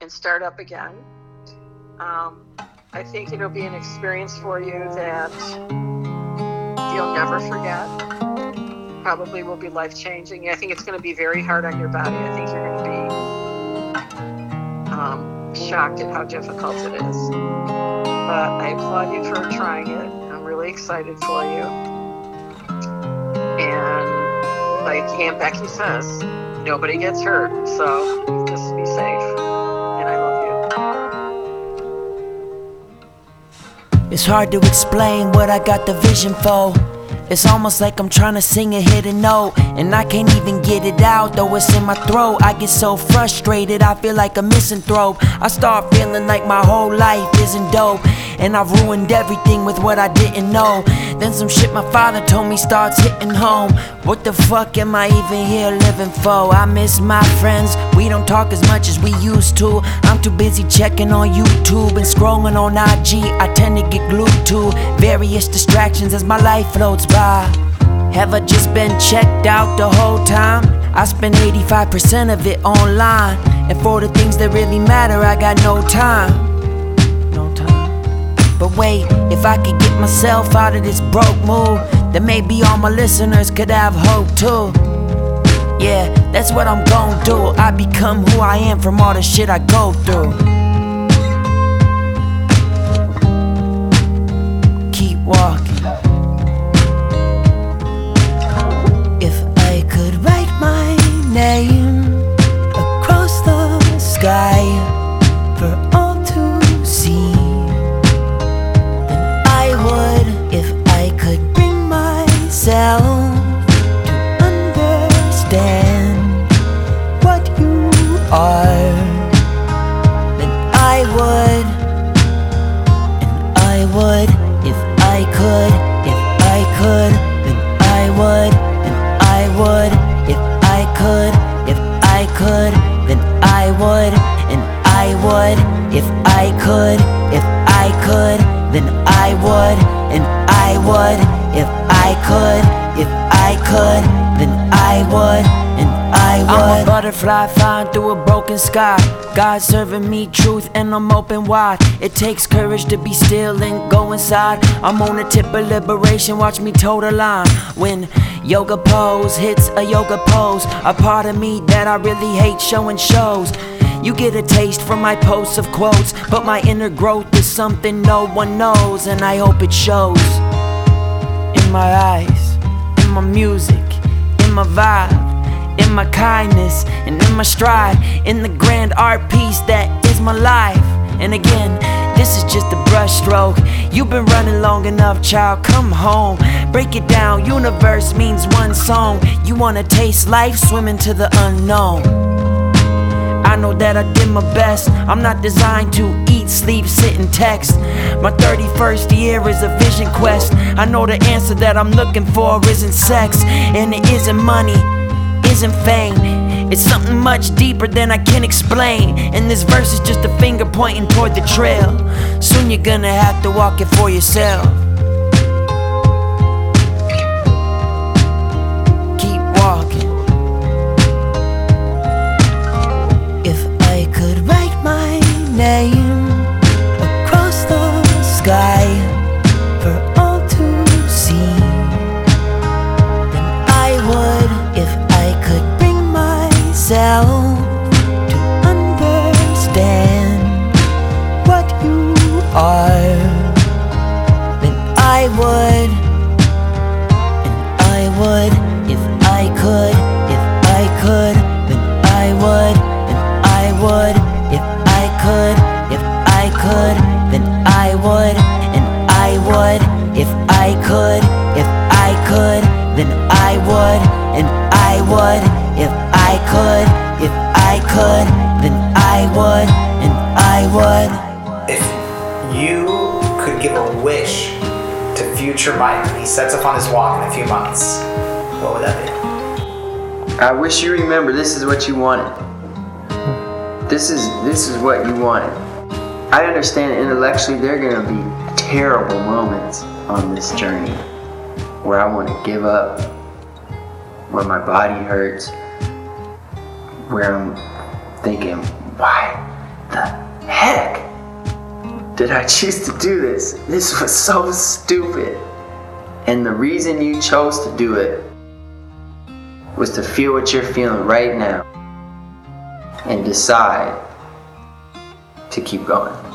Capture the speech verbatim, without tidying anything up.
and start up again. Um, I think it'll be an experience for you that you'll never forget. Probably will be life-changing. I think it's going to be very hard on your body. I think you're going to be um, shocked at how difficult it is. But I applaud you for trying it. I'm really excited for you. And like Aunt Becky says, nobody gets hurt. So just be safe. And I love you. It's hard to explain what I got the vision for. It's almost like I'm trying to sing a hidden note, and I can't even get it out, though it's in my throat. I get so frustrated, I feel like a misanthrope. I start feeling like my whole life isn't dope, and I've ruined everything with what I didn't know. Then some shit my father told me starts hitting home. What the fuck am I even here living for? I miss my friends, we don't talk as much as we used to. I'm too busy checking on YouTube and scrolling on I G. I tend to get glued to various distractions as my life floats by. Have I just been checked out the whole time? I spend eighty-five percent of it online, and for the things that really matter I got no time. No time. But wait, if I could get myself out of this broke mood, then maybe all my listeners could have hope too. Yeah, that's what I'm gon' do. I become who I am from all the shit I go through. Keep walking. Name across the sky for all to see, then I would, if I could bring myself to understand what you are, then I would, and I would, if I could, if I could, then I would, and I would. If I could, if I could, then I would, and I would. If I could, if I could, then I would, and I would. If I could, if I could, then I would, and I would. I'm a butterfly flying through a broken sky. God serving me truth and I'm open wide. It takes courage to be still and go inside. I'm on the tip of liberation, watch me toe the line. When yoga pose hits a yoga pose, a part of me that I really hate showing shows. You get a taste from my posts of quotes, but my inner growth is something no one knows, and I hope it shows. In my eyes, in my music, in my vibe, in my kindness, and in my stride, in the grand art piece that is my life. And again, this is just a brush stroke. You've been running long enough, child, come home. Break it down, universe means one song. You wanna taste life, swim into the unknown. I know that I did my best. I'm not designed to eat, sleep, sit, and text. My thirty-first year is a vision quest. I know the answer that I'm looking for isn't sex, and it isn't money, isn't fame. It's something much deeper than I can explain. And this verse is just a finger pointing toward the trail. Soon you're gonna have to walk it for yourself. Keep walking. If I could write my name across the sky for all to see, then I would, if I could bring myself to understand what you are, then I would, and I would, if I could, if I could, then I would, and I would, if I could, if I could, then I would, and I would, if I could, if I could, then I would, and I would, if I could, if I could, then I would, and I would. If you could give a wish to future Mike when he sets up on his walk in a few months, what would that be? I wish you remember this is what you wanted. This is this is what you wanted. I understand intellectually there are going to be terrible moments on this journey where I want to give up, where my body hurts, where I'm thinking, why the did I choose to do this? This was so stupid. And the reason you chose to do it was to feel what you're feeling right now and decide to keep going.